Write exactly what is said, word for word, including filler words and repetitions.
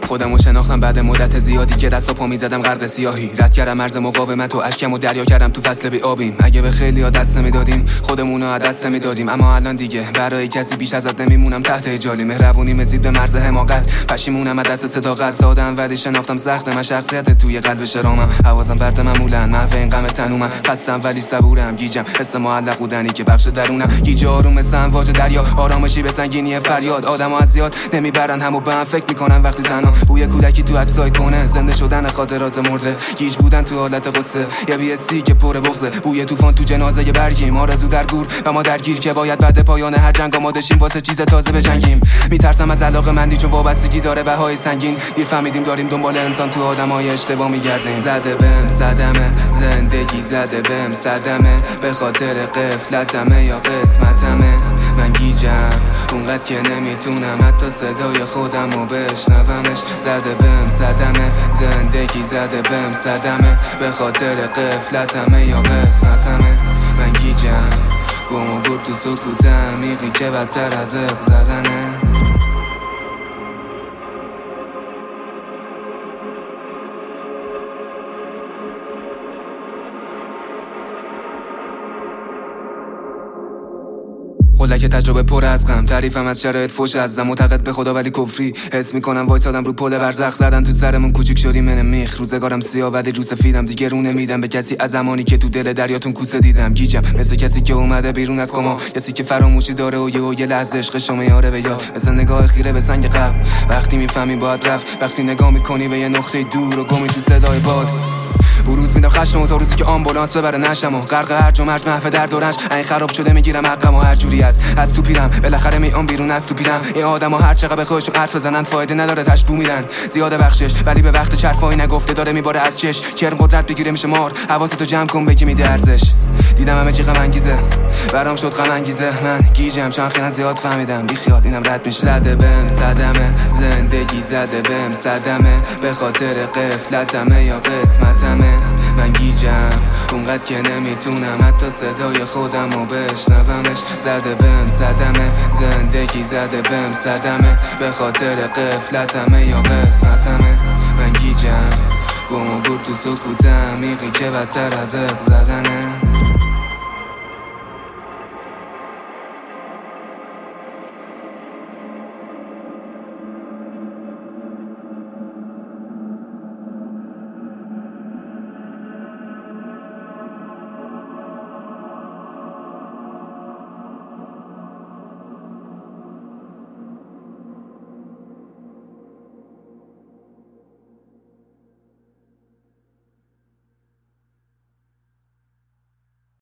خودمو شناختم بعد مدت زیادی که دستا پا میزدم غرق سیاهی. رد کردم مرز مقاومت و اشکمو دریا کردم تو فصل بی آبیم. اگه به خیلیا دست نمیدادیم خودمونو از دست نمیدادیم، اما الان دیگه برای کسی بیش ازت نمیمونم تحت اجالی. مهربونی مزید به مرز حماقت، پشیمونم از دست صداقت. ساده‌ام ولی شناختم سخته، من شخصیت توی قلب شرامم. حواسم پرت معمولا محو این غم تنومم. خستم ولی صبورم، گیجم حس معلق بودنی که بخش درونم. گیج آروم مثل امواج دریا، آرامشی به سنگینی فریاد. آدم‌ها از زیاد نمیبرن همو به هم فکر میکنن وقتی تنها. بوی کودکی تو عکسای کنه، زنده شدن خاطرات مرده. گیج بودن تو حالت قصه، یه بی اسی که پر بغضه. بوی طوفان تو جنازه برگیم، آرزو در گور و ما درگیر که باید بعد پایان هر جنگ آماده شیم واسه چیز تازه بجنگیم. میترسم از علاقه‌مندی چون وابستگی داره بهای سنگین. دیر فهمیدیم داریم دنبال انسان تو آدمای اشتباه میگردیم. زده بهم صدمه، زندگی زده بهم صدمه. به خاطر غفلتمه یا قسمتمه. من گیجم اونقدر که نمیتونم حتی صدای خودمو بشنومش. زده بهم صدمه، زندگی زده بهم صدمه. به خاطر غفلتمه یا قسمتمه. من گیجم گم و گور تو سکوت عمیقی که بدتر از اق زدنه. خلک تجربه پر از غم، تعریفم از شرایط فوش ازم. معتقد به خدا ولی کفری، حس میکنم وایسادم رو پل برزخ. زدن تو سرمون کوچیک شدیم من میخ. روزگارم سیاه ولی رو سفیدم، دیگه رو نمیدم به کسی از زمانی که تو دل دریاتون کوسه دیدم. گیجم مثل کسی که اومده بیرون از کما، کسی که فراموشی داره و یه و یه لحظه عشقشو میاره به یاد. مثل نگاه خیره به سنگ قبل، وقتی میفهمی باید رفت. وقتی نگاه میکنی به یه نقطه دور و گمی تو صدای باد. بروز میدم خشمو تا روزی که آمبولانس ببره نشمو. غرق هرج و مرج محو درد و رنج، این خراب شده میگیرم حقمو هر جوری از از تو پیرم. بالاخره میام بیرون از تو پیرم. این آدما هر چقدر به خودشون حرف بزنن فایده نداره، تاش بو میرن. زیاده بخشش ولی به وقت چرفای نگفته داره میباره از چش. کرم قدرت بگیره میشه مار، حواستو جمع کن بگی میده ارزش. دیدم همه چی غم انگیزه، برام شد غم انگیزه. من گیجم چون خیلی زیاد فهمیدم، بی خیال اینم رد میشه. زده بهم صدمه، زندگی زده بهم صدمه. به خاطر غفلتمه یا قسمتمه. من گیجم اونقدر که نمیتونم حتی صدای خودمو بشنومش. زده بهم صدمه، زندگی زده بهم صدمه. به خاطر غفلتمه یا قسمتمه. من گیجم گم و گور تو سکوت عمیقی که بدتر از اق زدنه.